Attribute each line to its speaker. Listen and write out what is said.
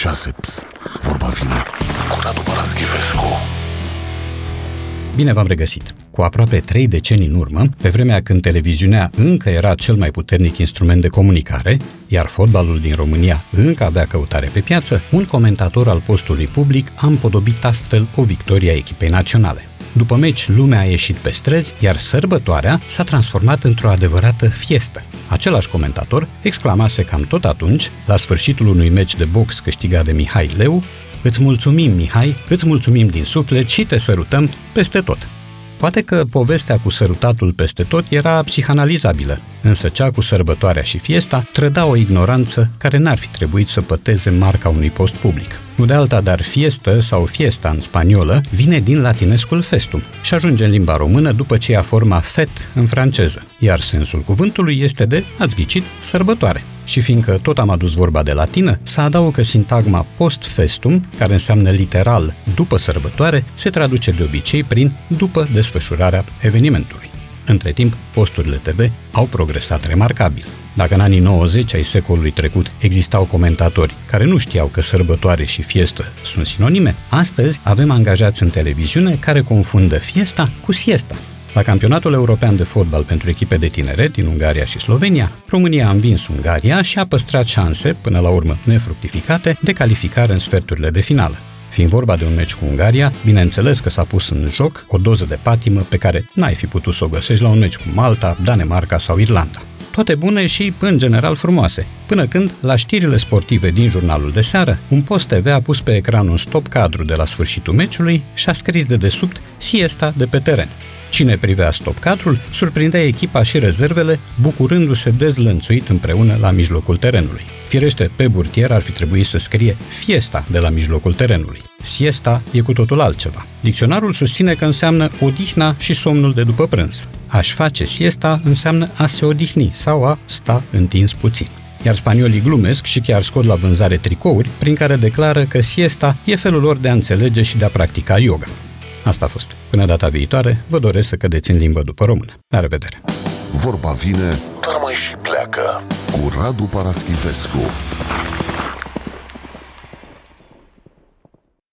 Speaker 1: 6. Psst, vorba vine cu Radu Paraschivescu.
Speaker 2: Bine v-am regăsit! Cu aproape 3 decenii în urmă, pe vremea când televiziunea încă era cel mai puternic instrument de comunicare, iar fotbalul din România încă avea căutare pe piață, un comentator al postului public a împodobit astfel o victorie a echipei naționale. După meci, lumea a ieșit pe străzi, iar sărbătoarea s-a transformat într-o adevărată fiestă. Același comentator exclamase cam tot atunci, la sfârșitul unui meci de box câștigat de Mihai Leu: "Îți mulțumim, Mihai, îți mulțumim din suflet și te sărutăm peste tot." Poate că povestea cu sărutatul peste tot era psihanalizabilă, însă cea cu sărbătoarea și fiesta trăda o ignoranță care n-ar fi trebuit să păteze marca unui post public. Nu de alta, dar fiestă sau fiesta în spaniolă vine din latinescul festum și ajunge în limba română după ce ia forma fet în franceză, iar sensul cuvântului este de, ați ghicit, sărbătoare. Și fiindcă tot am adus vorba de latină, să adaugă sintagma post festum, care înseamnă literal după sărbătoare, se traduce de obicei prin după desfășurarea evenimentului. Între timp, posturile TV au progresat remarcabil. Dacă în anii 90 ai secolului trecut existau comentatori care nu știau că sărbătoare și fiestă sunt sinonime, astăzi avem angajați în televiziune care confundă fiesta cu siesta. La campionatul european de fotbal pentru echipe de tineret din Ungaria și Slovenia, România a învins Ungaria și a păstrat șanse, până la urmă nefructificate, de calificare în sferturile de finală. Fiind vorba de un meci cu Ungaria, bineînțeles că s-a pus în joc o doză de patimă pe care n-ai fi putut să o găsești la un meci cu Malta, Danemarca sau Irlanda. Toate bune și, în general, frumoase, până când, la știrile sportive din jurnalul de seară, un post TV a pus pe ecran un stop cadru de la sfârșitul meciului și a scris de desubt siesta de pe teren. Cine privea stop cadrul, surprindea echipa și rezervele, bucurându-se dezlănțuit împreună la mijlocul terenului. Firește, pe burtier ar fi trebuit să scrie fiesta de la mijlocul terenului. Siesta e cu totul altceva. Dicționarul susține că înseamnă odihna și somnul de după prânz. A-și face siesta înseamnă a se odihni sau a sta întins puțin. Iar spaniolii glumesc și chiar scot la vânzare tricouri prin care declară că siesta e felul lor de a înțelege și de a practica yoga. Asta a fost. Până data viitoare, vă doresc să cădeți în limbă după română. La revedere!
Speaker 1: Vorba vine, dar mai și pleacă cu Radu Paraschivescu.